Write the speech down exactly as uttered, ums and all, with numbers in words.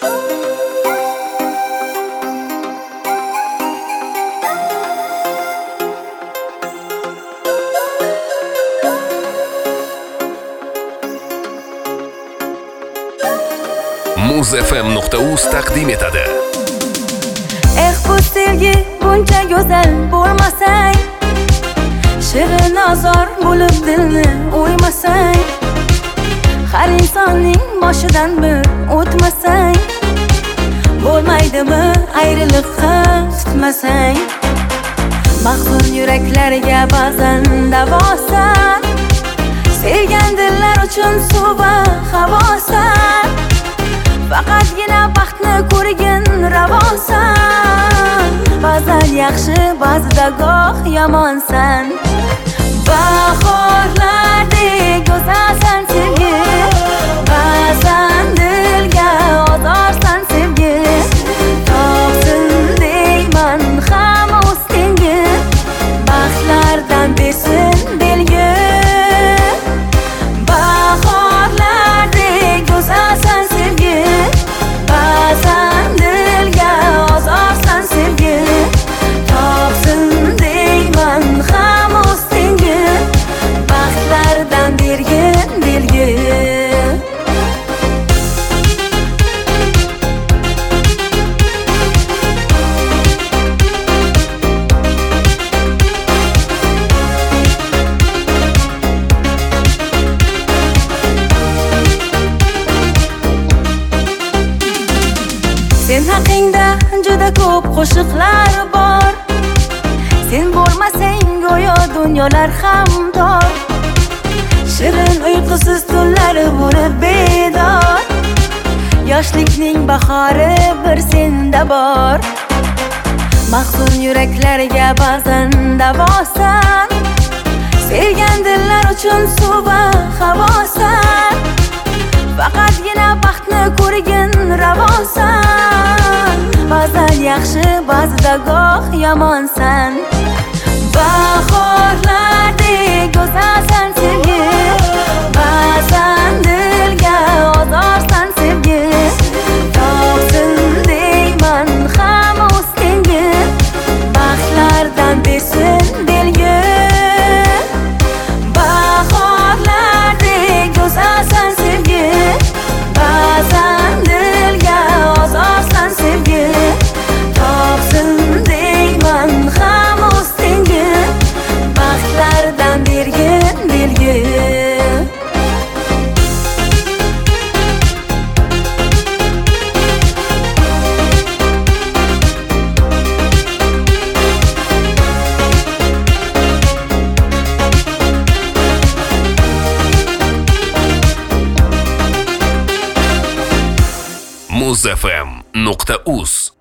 muz f m nuqta uz taqdim etadi. Eh bu sevgi buncha go'zal bo'lmasang, shirin azor bo'lib dilni o'ymasang, har insonning boshidan bir o'tmasang, bo'lmaydimi ayriliqqa tutmasang, mahzun yuraklarga ba'zan davosan, sevgan dillar uchun suv va havosan, faqatgina baxtni ko'rgin ravosan, ba'zan yaxshi ba'zida goh yomonsan. Bahorlardek go'zalsan sevgi, ba'zan dilga ozorsan sevgi, tog'sin deyman hamma ustingga, baxtlardan bersin belgi. Bahorlardek go'zalsan sevgi, ba'zan dilga ozorsan sevgi, tog'sin deyman hamma ustingga, baxtlardan bergin belgi. Sen haqingda juda ko'p qo'shiqlar bor, sen bo'lmasang go'yo dunyolar ham tor, shirin uyqusiz tunlar bo'lib bedor, yoshlikning bahori bir senda bor, mahzun yuraklarga ba'zan davosan, sevgan dillar uchun suv va havosan, faqatgina baxtni ko'rgin ravosan, ba'zan yaxshi ba'zida goh yomonsan. Bahorlardek go'zalsan sevgi, ba'zan dilga ozorsan sevgi, tog'sin deyman hamma ustingga, baxtlardan bersin belgi. Bahorlardek go'zalsan sevgi, ba'zan dilga ozorsan sevgi, tog'sin deyman hamma ustingga, baxtlardan bergin belgi. muz f m nuqta uz